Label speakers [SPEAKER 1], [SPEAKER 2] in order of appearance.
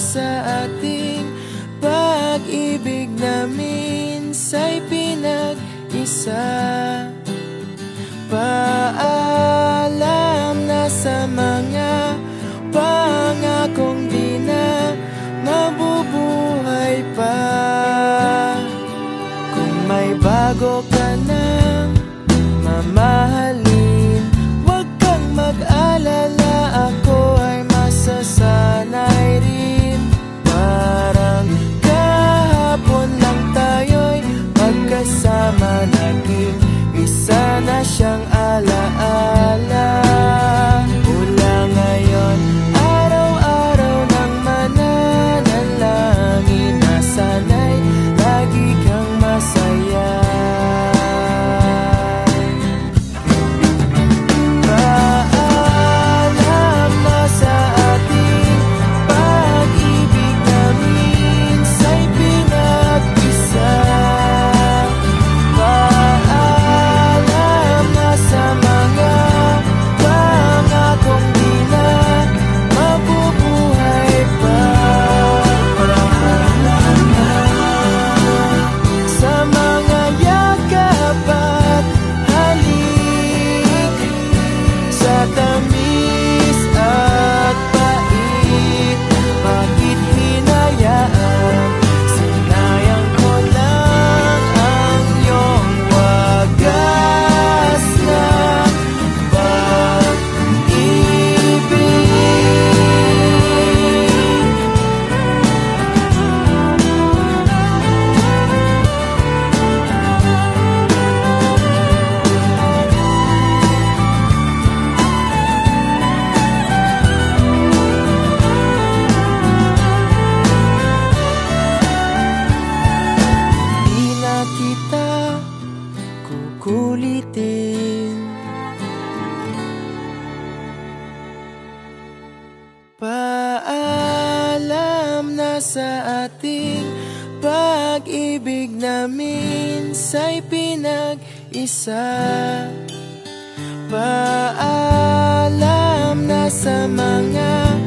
[SPEAKER 1] sa ating pag-ibig na minsa'y pinag-isa. Paalam na sa mga pangakong di na mabubuhay pa. Kung may bago ka nang mamahalin, huwag kang mag-alala, ako ay masasanay rin. Parang kahapon lang tayo'y magkasama, naging isa na siyang alaala. Mula ngayon, araw-araw nang mananalangin, na sana'y lagi kang masaya. Paalam na sa ating pag-ibig na minsa'y pinag-isa. Paalam na sa mga pangakong di na mabubuhay pa. Sa mga yakap at halik, sa tamis at pait, bakit hinayaan? Sinayang ko lang ang iyong wagas na pag-ibig. Di na kita kukulitin. Paalam na sa ating pag-ibig na minsa'y pinag-isa. Paalam na sa mga